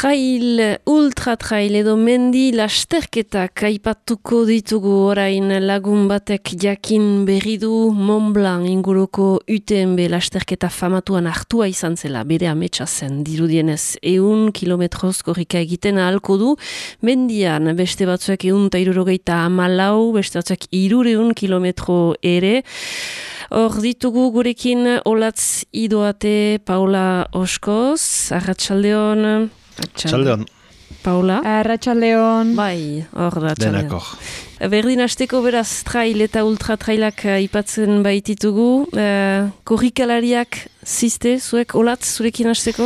Ultra trail edo mendi lasterketak aipatuko ditugu orain lagun batek jakin berri du Mont Blanc inguruko UTMB lasterketa famatuan hartua izan zela, bere ametsa zen dirudienez 100 kilometroz korrika egiten ahalko du, mendian beste batzuek 164, beste batzuek 300 kilometro ere. Hor ditugu gurekin Olatz Idoate, Paula Oskoz, Arratsaldeon. Arratsaldeon. Paula. Arratsaldeon. Bai, hor da. Denakor. Berdin hasteko beraz trail eta ultra trailak aipatzen baititugu. Korrikalariak ziste, zuek Olatz, zurekin hasteko?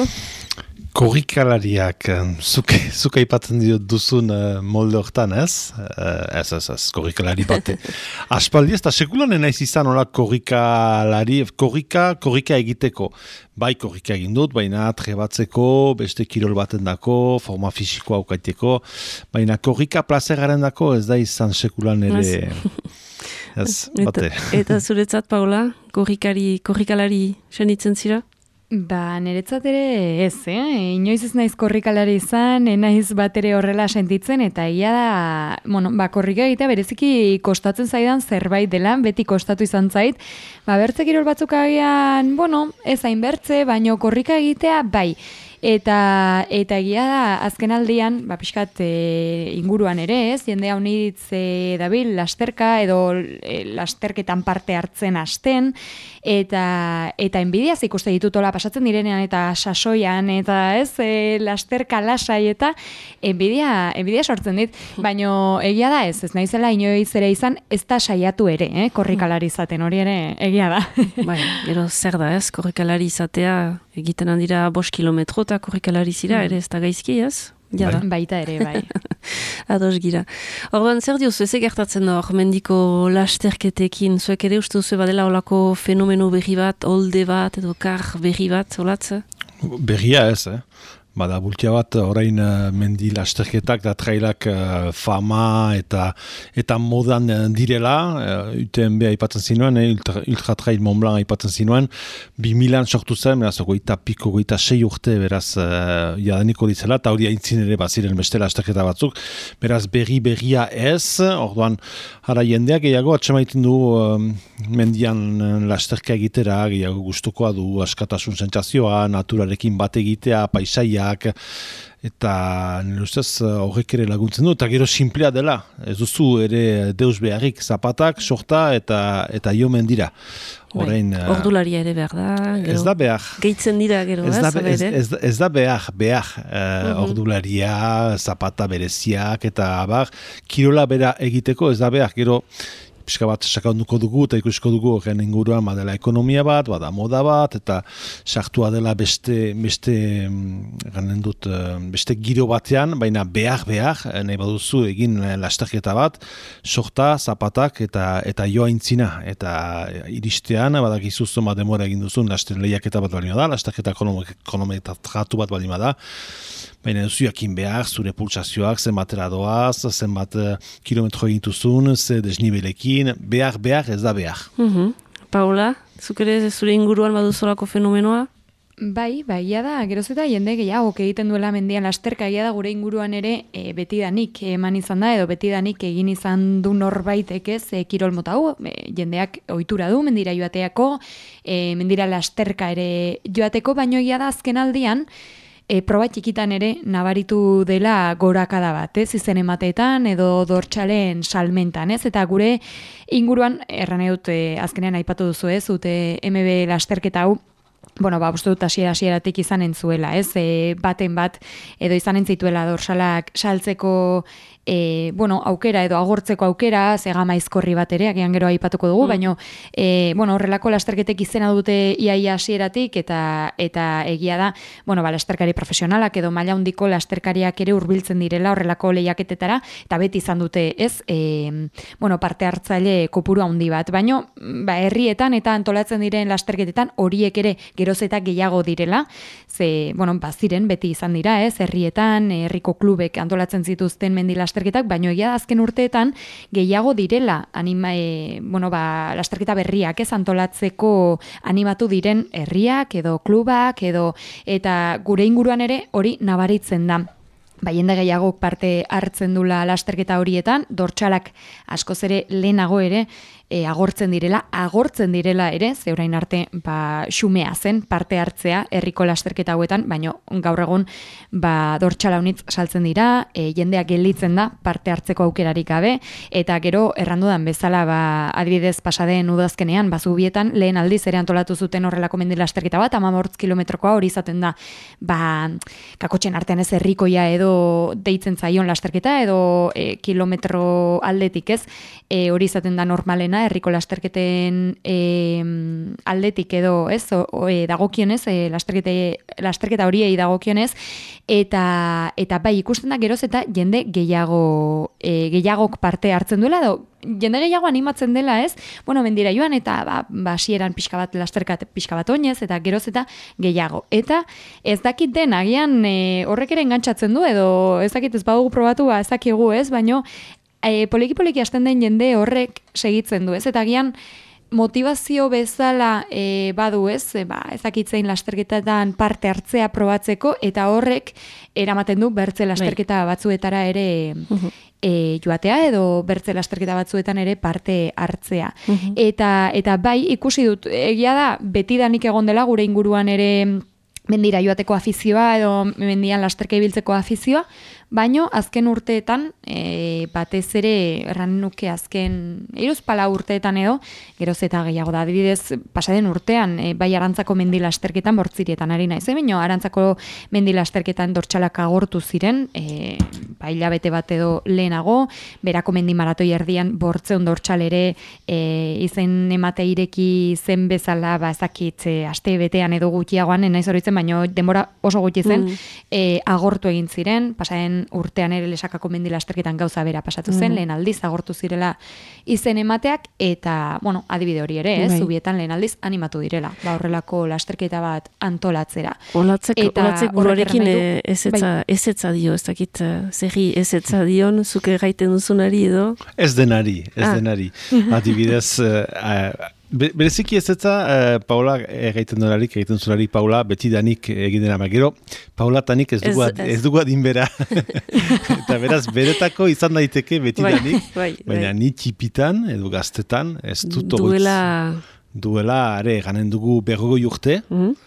Korrikalariak, zuk aipatzen duzun molde hortan, ez? Ez, korrikalari bate. Aspaldi ez da sekulanen naiz izan hola korrikalari, korrika egiteko. Bai korrika egin dut, baina trebatzeko, beste kirol baten dako, forma fisikoa aukaiteko, baina korrika plazeraren dako ez da izan sekulan ere... Ez, bate. Eta zuretzat, Paula, korrikalari senitzen zira? Ba, niretzat ere ez, inoiz ez naiz korrikalari izan, naiz bat ere horrela sentitzen, eta ia da, korrika egitea bereziki kostatzen zaidan zerbait dela, beti kostatu izan zait, bertze kirol batzuk agian, ez hain bertze, baino korrika egitea, bai. Eta egia da, azken aldian, pixkat inguruan ere ez, jendea unitz dabil lasterka edo lasterketan parte hartzen hasten, eta enbidiaz ikuste ditutola pasatzen direnean eta sasoian, eta ez, lasterka lasai eta enbidia sortzen dit, baino egia da ez naizela inoiz ere izan, ez da saiatu ere, korrikalari izaten, hori ere egia da. Bai, gero zer da ez, korrikalari izatea, egiten handira 5 kilometro eta korrikalari zira, ere ez da gaizki, ez? Jada. Baita ere, bai. Ados gira. Orduan, zer diozu, ez gertatzen da hor, mendiko lasterketekin, zuek ere uste duzu badela olako fenomeno berri bat, olde bat, edo kar berri bat, olatze? Berria ez, Bada, bultia bat, orain mendi lasterketak da trailak fama eta modan direla, UTMB aipatzen zinuen, Ultra Trail Mont Blanc aipatzen zinuen, 2000an sortu zen, beraz, goita 6 urte, beraz, jadaniko ditzela, eta hori aintzin ere baziren beste lasterketa batzuk, beraz, berria ez, orduan, hara jendeak gehiago atxemaiten du mendian lasterka egitera, gehiago gustukoa du, askatasun sentsazioa, naturarekin bat egitea, paisaia, eta nire ustez horrek ere laguntzen du, eta gero simplea dela, ez duzu ere deus beharrik zapatak, sorta eta jo mendira. Ordularia ere behar da. Ez da behar. Gehitzen dira gero, ez da behar. Ordularia, zapata bereziak, eta kirola bera egiteko ez da behar, gero pixka bat sakanduko dugu eta ikusiko dugu horren inguruan badela ekonomia bat, bada moda bat, eta sartua dela beste giro batean, baina behar, nahi baduzu egin lasterketa bat, sorta, zapatak eta joa intzina, eta iristean, badakizu zoma demora egin duzun lehiaketa bat balima da, lasterketa kronometratu bat balima da, baina duzu jakin behar, zure pulsazioak, zenbatera doaz, zenbat kilometro egintuzun, ze desnibelekin, behar ez da behar. Paula, zuk ere zure inguruan baduzolako fenomenoa? Bai, ia da, geroz eta jende gehiago egiten duela mendian lasterka, ia da gure inguruan ere betidanik eman izan da, edo betidanik egin izan du norbaitek ez, kirol mota hau, jendeak ohitura du mendira joateako, mendira lasterka ere joateko, baino ia da azken aldian, proba txikitan ere nabaritu dela gorakada bat, izen emateetan edo dortxalen salmentan, eta gure inguruan, erran edut azkenean aipatu duzu UTMB lasterketa hau, uste dut hasieratik izan entzuela, baten bat, edo izan entzituela dorsalak saltzeko aukera edo agortzeko aukera, gama izkorri bat ere, agian gero aipatuko dugu, baina horrelako lasterketek izena dute iaia hasieratik eta egia da, lasterkari profesionalak edo maila handiko lasterkariak ere hurbiltzen direla horrelako lehiaketetara, eta beti izan dute parte hartzaile kopuru handi bat, baina herrietan eta antolatzen diren lasterketetan horiek ere gero geroz eta gehiago direla, ze, baziren, beti izan dira, herrietan, herriko klubek antolatzen zituzten mendi lasterketak, baino egia da azken urteetan gehiago direla, lasterketa berriak antolatzeko animatu diren herriak edo klubak eta gure inguruan ere hori nabaritzen da. Jende gehiago parte hartzen dula lasterketa horietan, dortxalak askoz ere lehenago ere agortzen direla ere, ze orain arte xumea zen parte hartzea herriko lasterketa hauetan, baino gaur egun dortxala unitz saltzen dira, jendea gelditzen da parte hartzeko aukerarik gabe, eta gero errandudan bezala adibidez pasaden udazkenean, Zubietan lehen aldiz ere antolatu zuten horrelako mendi lasterketa bat, 18 kilometrokoa hori izaten da kakotxen artean ez herrikoia edo deitzen zaion lasterketa edo kilometro aldetik hori izaten da normalena herriko lasterketen aldetik edo dagokionez, lasterketa horiei dagokionez, eta ikusten da geroz eta jende gehiagok parte hartzen duela, edo jende gehiago animatzen dela, mendira joan, eta hasieran pixka bat lasterkat pixka bat oinez, eta geroz eta gehiago. Eta ez dakit den, agian horrek ere engantzatzen du, edo ez dakit ez badugu probatu, ez dakigu baino poliki hasten den jende horrek segitzen du, eta agian motivazio bezala badu ezakitzein lasterketetan parte hartzea probatzeko, eta horrek eramaten du bertze lasterketa batzuetara ere joatea edo bertze lasterketa batzuetan ere parte hartzea. Eta ikusi dut, egia da, betidanik egon dela gure inguruan ere mendira joateko afizioa edo mendian lasterka ibiltzeko afizioa, baino azken urteetan, batez ere erran nuke azken 3-4 urteetan edo, geroz eta gehiago da, adibidez, pasaden urtean, bai Arantzako mendi lasterketan bortzirietan ari naiz, baino Arantzako mendi lasterketan dortxalak agortu ziren, hilabete bat edo lehenago, berako mendi maratoi erdian bortzeun dortxal ere izen emate ireki zen bezala, ezakit, aste betean edo gutxiagoan, naiz horitzen, baino denbora oso gutxi zen, agortu egin ziren, pasaden urtean ere Lesakako mendi lasterketan gauza bera pasatu zen, lehen aldiz agortu zirela izen emateak, eta, adibide hori ere, Zubietan lehen aldiz animatu direla, horrelako lasterketa bat antolatzera. Olatzek buruarekin ezetza dio, ez dakit, zerri ezetza dion, zuke gaiten duzunari edo? Ez denari. Adibidez, bereziki ezetza, Paula egiten dolarik, egiten zularik Paula, betidanik egin dena magero, Paula tanik ez dugu adin bera. Eta beraz, beretako izan daiteke betidanik, baina ni txipitan, edo gaztetan, ez dut duela, ganen dugu 40 urte,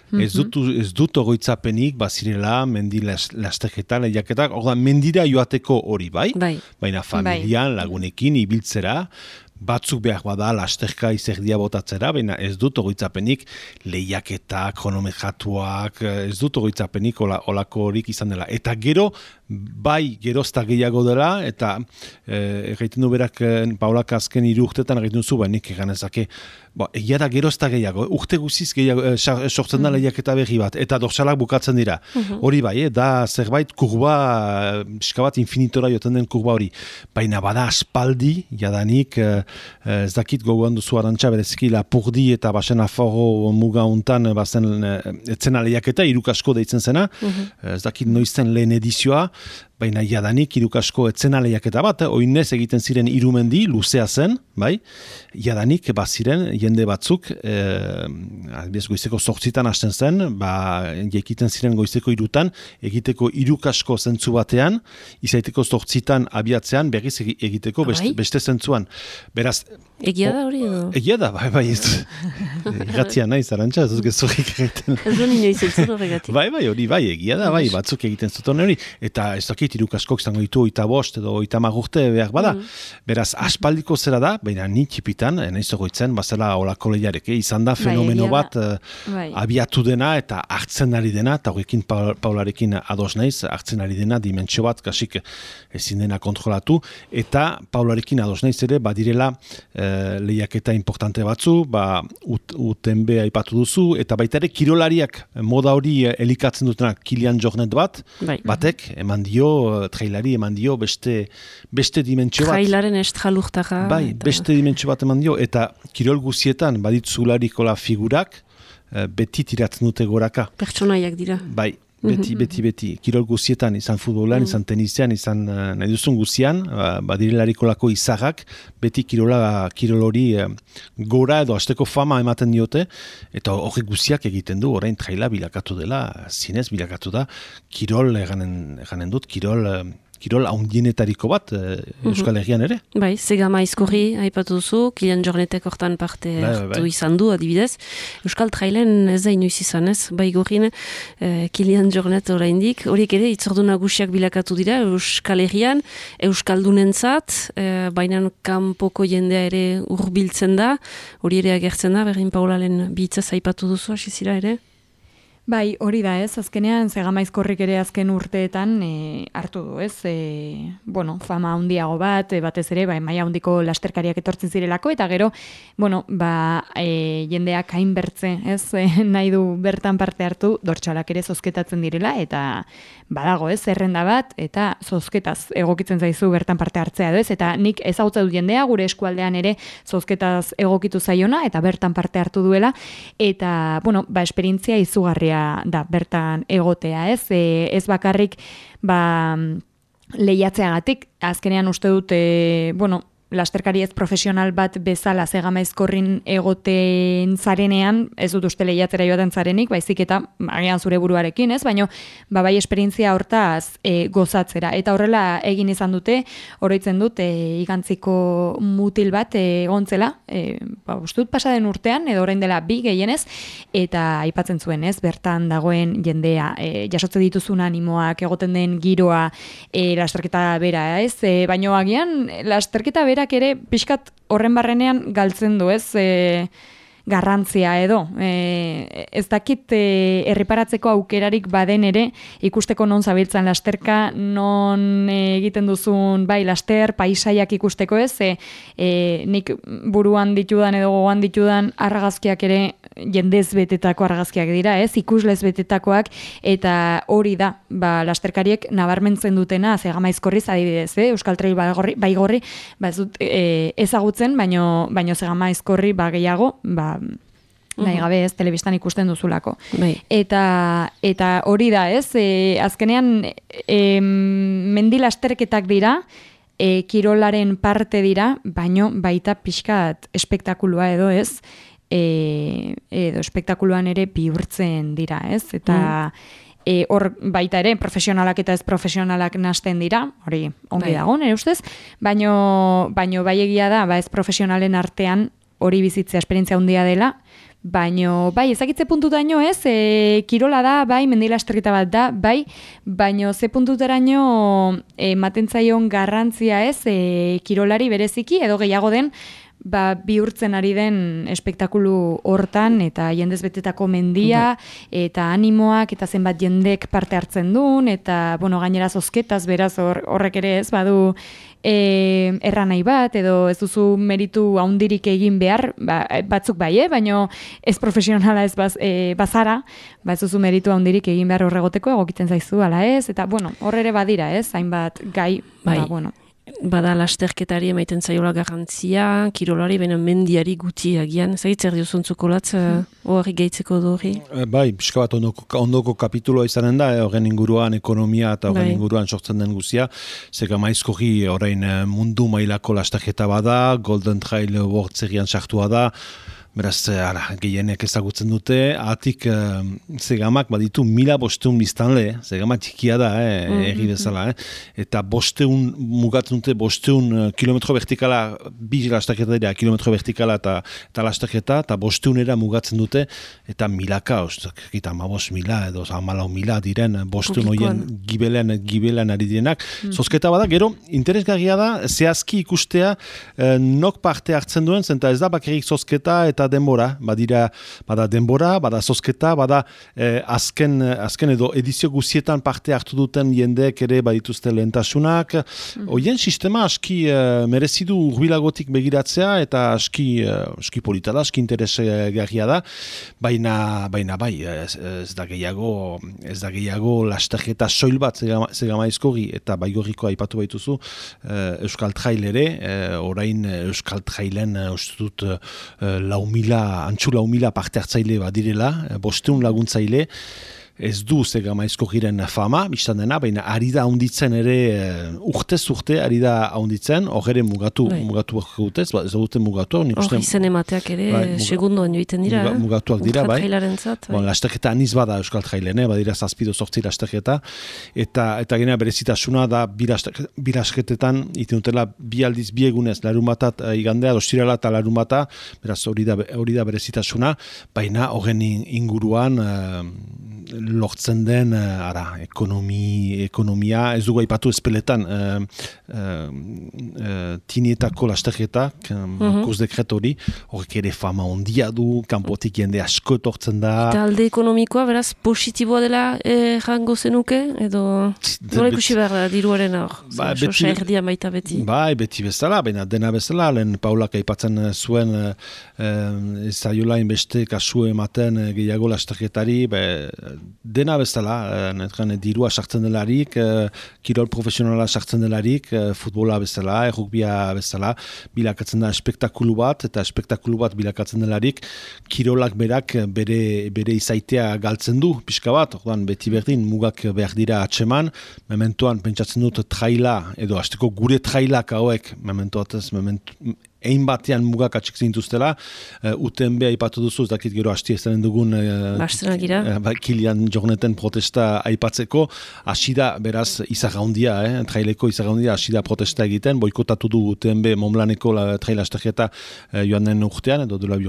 ez dut ogoitzapenik, bazirela, mendi lasterketan, lehiaketak, mendira joateko hori, baina familian, lagunekin, ibiltzera, batzuk behar bada lasterka izerdia botatzera, baina ez dut ogoitzapenik lehiaketak, kronometratuak, ez dut ogoitzapenik olako horik izan dela. Eta gero, gerozta gehiago dela, eta egiten du berak Paulak azken 3 urtetan egiten duzu, nik egan ezake, egia da gerozta gehiago, urte guziz gehiago sortzen da lehiaketa berri bat, eta dorsalak bukatzen dira. Hori da zerbait kurba, pixka bat infinitora joten den kurba hori. Baina bada aspaldi, jadanik, ez dakit gogoan duzu Arantxa, bereziki Lapurdi eta Basen Aforro muga untan bazen etzena lehiaketa, irukasko deitzen zena, ez dakit noizten lehen edizioa, baina jadanik irukasko etzena lehiaketa bat, oinez egiten ziren 3 mendi, luzea zen, jadanik baziren jende batzuk, goizeko 8 hasten zen, jekiten ziren goizeko 3 egiteko irukasko zentzu batean, izaiteko 8 abiatzean, berriz egiteko beste zentzuan. Beraz, egia da hori edo? Egia da, irratia naiz, Arantxa, ez gezurrik egiten. Ez du nino izentzun horregatik. Hori, egia da, batzuk egiten zuten hori, eta ez dakit irukaskok izango ditu 25 edo 30 urte behar bada. Beraz, aspaldiko zera da, baina ni txipitan, naiz ogoitzen, bazela olako lehiarek, izan da fenomeno bat abiatu dena eta hartzen ari dena, eta horrekin Paularekin ados naiz, hartzen ari dena, dimentsio bat, kasik ezin dena kontrolatu, eta Paularekin ados naiz ere, badirela lehiaketa importante batzu, UTMB aipatu duzu, eta baita ere kirolariak moda hori elikatzen dutenak Kilian Jornet batek, eman dio, trailari eman dio beste dimentsio bat. Trailaren estralurtara. Beste dimentsio bat eman dio, eta kirol guzietan baditzularikola figurak, beti tiratzen dute goraka. Pertsonaiak dira. Bai, beti. Kirol guzietan, izan futbolan, izan tenisean, izan nahi duzun guzian, badirelarikolako izarrak, beti kirol hori gora edo hasteko fama ematen diote, eta horrek guziak egiten du, orain traila bilakatu dela, zinez bilakatu da, kirol, eganen dut, kirol haundienetariko bat Euskal Herrian ere. Bai, Zegama Aizkorri aipatu duzu, Kilian Jornetek hortan parte hartu izan du, adibidez. Euskal Trailen ez da inoiz izan ez, bai gorin Kilian Jornet oraindik. Horiek ere, itzordu nagusiak bilakatu dira, Euskal Herrian, Euskaldunentzat, baina kanpoko jendea ere hurbiltzen da, hori ere agertzen da, Berrin Paulalen bihitzaz aipatu duzu, hasi zira ere? Bai, hori da ez, azkenean Zegama Aizkorrik ere azken urteetan hartu du ez, fama handiago bat, batez ere, maila handiko lasterkariak etortzen zirelako, eta gero, jendeak hainbertze, ez, nahi du bertan parte hartu, dortxalak ere zozketatzen direla, eta badago ez, zerrenda bat, eta zozketaz egokitzen zaizu bertan parte hartzea edo ez, eta nik ezagutza dut jendea, gure eskualdean ere zozketaz egokitu zaiona, eta bertan parte hartu duela, eta, esperientzia izugarria da bertan egotea, ez? Ez bakarrik lehiatzeagatik, azkenean uste dut, lasterkari ez profesional bat bezala Zegama Aizkorrin egoten zarenean, ez dut uste lehiatzera joaten zarenik, baizik eta agian zure buruarekin, ez? Baina bai esperientzia hortaz gozatzera. Eta horrela egin izan dute, oroitzen dut, igantziko mutil bat egontzela, uste dut pasaden urtean, edo orain dela 2 gehienez, eta aipatzen zuen, ez? Bertan dagoen jendea, jasotze dituzun animoak, egoten den giroa, lasterketa bera, ez? Baina agian, lasterketa bera ere pixkat horren barrenean galtzen du, ez, garrantzia edo. Ez dakit erreparatzeko aukerarik baden ere, ikusteko non zabiltzan lasterka, non egiten duzun, laster, paisaiak ikusteko ez, nik buruan ditudan edo gogoan ditudan argazkiak ere jendez betetako argazkiak dira, ez, ikuslez betetakoak, eta hori da, lasterkariek nabarmentzen dutena, Zegama Aizkorriz adibidez, Euskal Trail Baigorri, ez dut ezagutzen, baino Zegama Aizkorri gehiago, nahi gabe ez, telebistan ikusten duzulako. Eta hori da, ez, azkenean mendi lasterketak dira, kirolaren parte dira, baino baita pixkat espektakulua edo ez, edo espektakuluan ere bihurtzen dira, ez? Eta hor baita ere profesionalak eta ez profesionalak nahasten dira, hori ongi dago, nire ustez, baino bai egia da, ez profesionalen artean hori bizitzea esperientzia handia dela, baino ezagitze puntutaino ez, kirola da, mendi lasterketa bat da, baino ze puntutaraino ematen zaion garrantzia ez, kirolari bereziki edo gehiago den, bihurtzen ari den espektakulu hortan, eta jendez betetako mendia, eta animoak, eta zenbat jendek parte hartzen duen, eta, gainera zozketaz, beraz, horrek ere ez, badu erranai bat, edo ez duzu meritu haundirik egin behar, batzuk baino ez profesionala ez bazara, ez duzu meritu haundirik egin behar horregoteko, egokiten zaizu, ala ez, eta, hor ere badira, ez, hainbat gai, Bada lasterketari emaiten zaiola garrantzia, kirolari, baina mendiari guti agian. Zagitzer diozuntzuko latz, hori gehitzeko hori? Pixka bat ondoko kapituloa izanen da, horren inguruan ekonomia eta horren inguruan sortzen den guzia. Zegama Aizkorri orain mundu mailako lasterketa bada, Golden Trail World Serian sartua da, beraz, gehienek ezagutzen dute, atik Zegamak baditu 1500 biztanle, Zegama txikia da, erri bezala, eta 500 mugatzen dute, 500 kilometro vertikala, 2 lasterketa dira, kilometro vertikala eta lasterketa, eta 500era mugatzen dute, eta milaka, eta 15.000 edo 14.000 diren, 500 hoien gibelean ari direnak. Zozketa bada, gero, interesgarria da, zehazki ikustea nok parte hartzen duen, zenta ez da bakarrik zozketa eta denbora, bada denbora, bada zozketa, bada azken edo edizio guzietan parte hartu duten jendeek ere badituzte lehentasunak. Hoien sistema aski merezidu urbilagotik begiratzea eta aski polita da, aski interesgarria da, baina bai, ez da gehiago lasterketa soil bat Zegama Aizkorri eta Baigorriko aipatu baituzu Euskal Trail ere, orain Euskal Trailen ustut 4 antxula humila parte hartzaile badirela, 500 laguntzaile, ez du Zegamaizko giren fama, biztan dena, baina ari da haunditzen ere, urtez urte ari da haunditzen, hor mugatu gutez, ez dute mugatu. Hor izen emateak ere, segundoan joiten dira. Mugatuak dira, bai. Lasterketa aniz bada Euskal Trailen, badira 7-8 lasterketa, eta gena berezitasuna da bi lasketetan, iten dutela bi aldiz biegunez, larunbatat igandea, dostirala eta larunbata, beraz hori da berezitasuna, baina horren inguruan lortzen den ekonomia, ez dugu aipatu espeletan tinietako lasterketak, kursdekret hori, horrek ere fama ondia du, kanpotik jende asko etortzen da. Eta alde ekonomikoa, beraz, positiboa dela jango zenuke, edo nola ikusi behar diruaren hor? Sosa erdia baita beti. Bai, beti bezala, baina dena bezala, lehen Paulak aipatzen zuen zaiolain beste kasu ematen gehiago lasterketari, dena bezala, dirua sartzen delarik, kirol profesionala sartzen delarik, futbola bezala, errugbia bezala, bilakatzen da espektakulu bat, eta espektakulu bat bilakatzen delarik, kirolak berak bere izaitea galtzen du, pixka bat, ordan beti berdin, mugak behar dira atseman, mementoan pentsatzen dut traila, edo hasteko gure trailak hauek, egin batean mugak atxik zintuztela, UTMB aipatu duzu, ez dakit gero hasti ezaren dugun Kilian Jorneten protesta aipatzeko, hasi da, beraz, izagaundia, traileko izagaundia, hasi da protesta egiten, boikotatu du UTMB Montblanceko trail asterketa joan den urtean, edo dola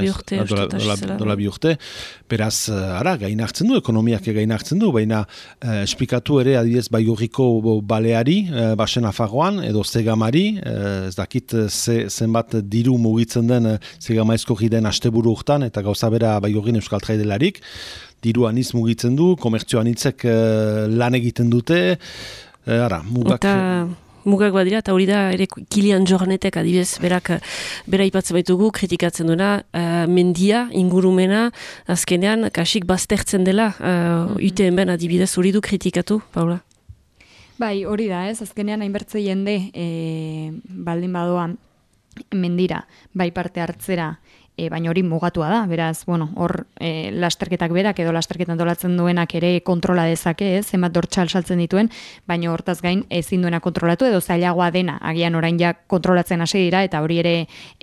bi urte, beraz, gain hartzen du, ekonomiak gain hartzen du, baina esplikatu ere, adibidez, Baigorriko baleari, Basen Nafarroan, edo Zegamari, ez dakit zenbat diru mugitzen den Zegamaizko giden asteburu urtan, eta gauza bera Baigorrin Euskal Traidelarik, diru aniz mugitzen du, komertzio anitzek lan egiten dute, mugak... Mugak badira, eta hori da ere Kilian Jornetek adibidez bera ipatzen baitugu, kritikatzen duena, mendia, ingurumena, azkenean, kasik baztertzen dela, UTM ben adibidez hori du kritikatu, Paula? Bai, hori da, ez, azkenean hainbertze jende baldin badoan mendira, bai parte hartzera, baina hori mugatua da, beraz, hor lasterketak berak edo lasterketan dolatzen duenak ere kontrola dezake, zenbat dortxal saltzen dituen, baina hortaz gain ezin duena kontrolatu edo zailagoa dena, agian orain ja kontrolatzen hasi dira, eta hori ere,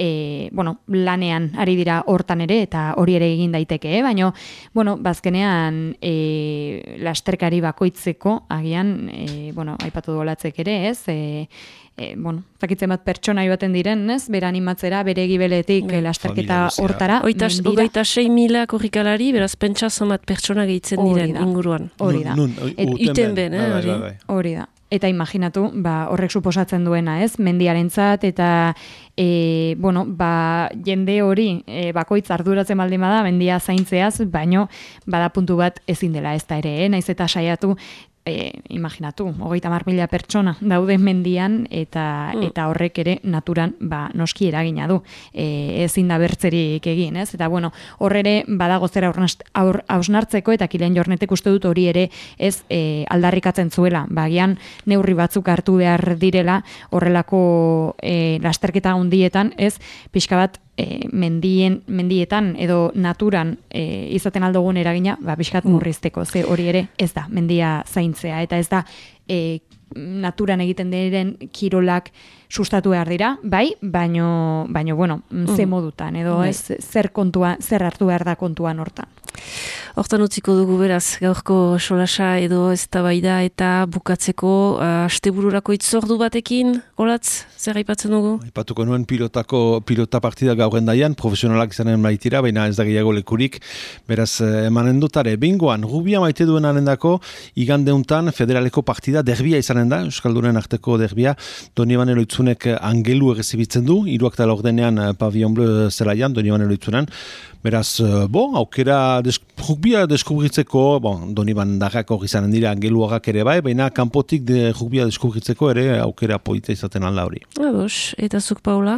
lanean ari dira hortan ere, eta hori ere egin daiteke, baina, bazkenean lasterkari bakoitzeko, agian, aipatu dolatzek ere, zakitzen bat pertsona joaten diren, bere animatzera, bere gibeletik lasterketa hortara. 26.000 korrikalari, beraz pentsa somat pertsona gehitzen diren inguruan. Hori da. Iten ben, hori da. Eta imaginatu, horrek suposatzen duena, mendiarentzat, eta jende hori bakoitz arduratzen baldin bada, mendia zaintzeaz, baino bada puntu bat ezin dela ez da ere, naiz eta saiatu, imaginatu, 30.000 pertsona dauden mendian eta horrek ere naturan noski eragina du, ezin da bertzerik egin, ez? Eta horre badago zera hausnartzeko, eta Kilian Jornetek uste dut hori ere ez aldarrikatzen zuela, bagian neurri batzuk hartu behar direla horrelako lasterketa handietan, ez pixka bat mendietan edo naturan izaten aldogun eragina, pixkat murrizteko, ze hori ere ez da mendia zaintzea, eta ez da naturan egiten diren kirolak sustatu behar dira, bai, baino ze modutan, edo zer hartu behar da kontuan hortan. Hortan utziko dugu beraz, gaurko solasa edo eztabaida eta bukatzeko astebururako itzordu batekin, Olatz, zer aipatzen dugu? Aipatuko nuen pilota partida gaurren daian, profesionalak izanen baitira, baina ez da gehiago lekurik, beraz emanen dutare, bingoan, rubia maite duenaren dako, igandeuntan federaleko partida derbia izanen da, Euskaldunen arteko derbia, Donibane Loitzunek angelu egezibitzen du, 3:00 Pavillon Bleu zelaian, Donibane Loitzunen, beraz, aukera rugbia deskubritzeko, Doniban darrak hori izanen dira angeluagak ere bai, baina kanpotik rugbia deskubritzeko ere aukera polita izaten alda hori. Eta zuk, Paula?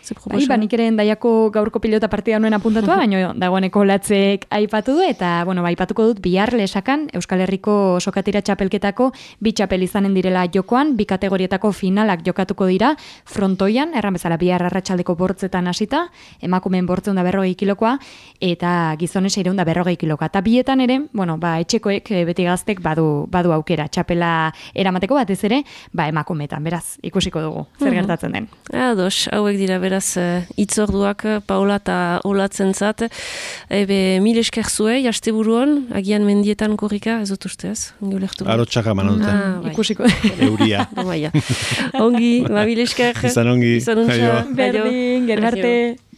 Nik ere Endaiako gaurko pilota partida nuen apuntatua, baina dagoeneko Latzek aipatu du, eta, aipatuko dut bihar Lesakan, Euskal Herriko sokatira txapelketako 2 txapel izanen direla jokoan, 2 kategorietako finalak jokatuko dira, frontoian, erran bezala bihar arratsaldeko bortzetan hasita, emakumeen 440 kilokoa, eta gizone 640 kilokoa. Eta bietan ere, etxekoek, beti gaztek, badu aukera, txapela eramateko batez ere, emakumeetan, beraz, ikusiko dugu, zer gertatzen den. Ados, hauek dira, beraz, itzorduak Paula eta olatzen zat. Mil esker zuei, asteburuan, agian mendietan korrika, ez dut ustez? Arotxaka manonte. Ikusiko. Euria. Ongi, mil esker. Izan ongi. Izan untxa. Berdin, gerarte.